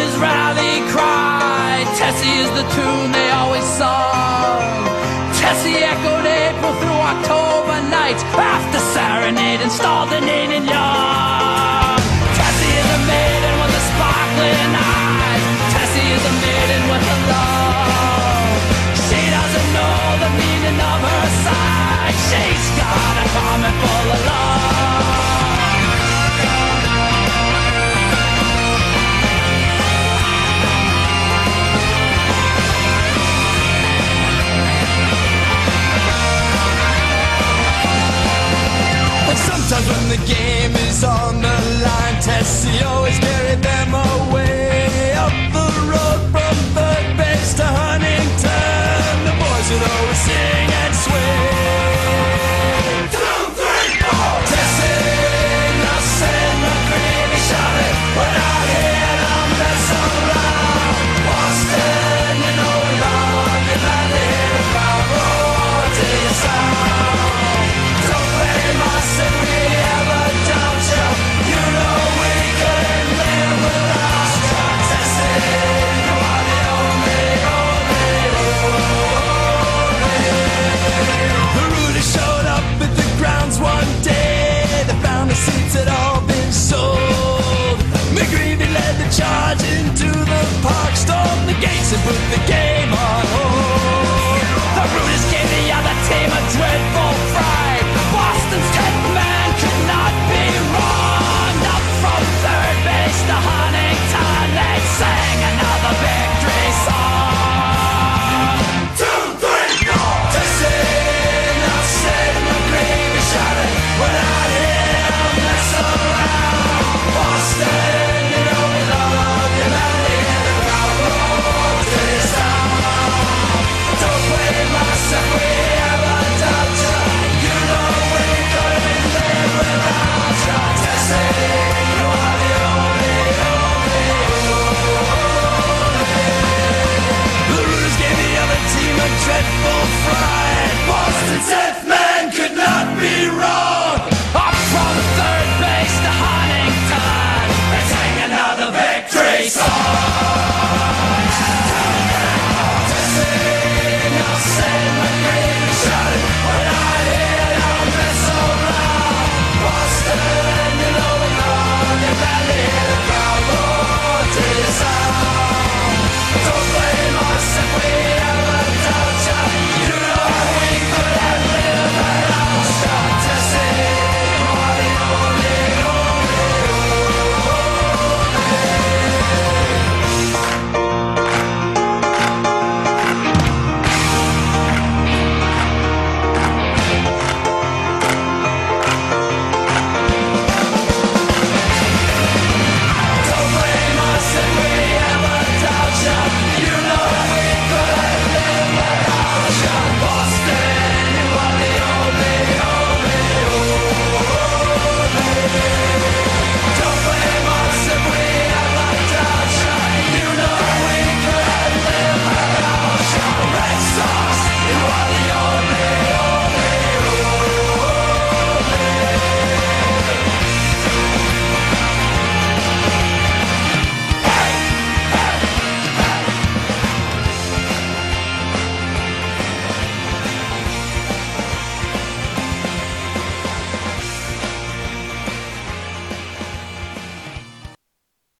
his rally cry. Tessie is the tune they always sung. Tessie echoed April through October nights after serenade installed in Neil Young. Tessie is a maiden with a sparkling eye. Tessie is a maiden with a love. She doesn't know the meaning of her side. She's got a comment full of love. Sometimes when the game is on the line, Tessie always carried them away. Up the road from third base to Huntington, the boys would always sing and sway. 2, 3, 4. Tessie, lost in the gravy shouted, we're out here to mess around. Boston, you know we love you, land to hear the crowd roar to your sound. Don't blame us if we ever doubt you. You know we couldn't live without you. Tessie, you are the only. The Rudy showed up at the grounds one day. They found the seats had all been sold. McGreevy led the charge into the park, stormed the gates and put the game on hold. The Rudies gave the other team a dreadful fright. Boston's 10th man could not be wrong. Up from third base to Huntington, they sang another victory song. 2, 3, 4. Tessie, now said McGreevy shouted, we're out here to mess around. Boston, you know we love you, land to hear the crowd roar to your sound. Don't blame us if we ever doubt you. You know we couldn't live without you. Tessie, you are the only. The Rooters gave the other team a dreadful fright. Boston's 10th man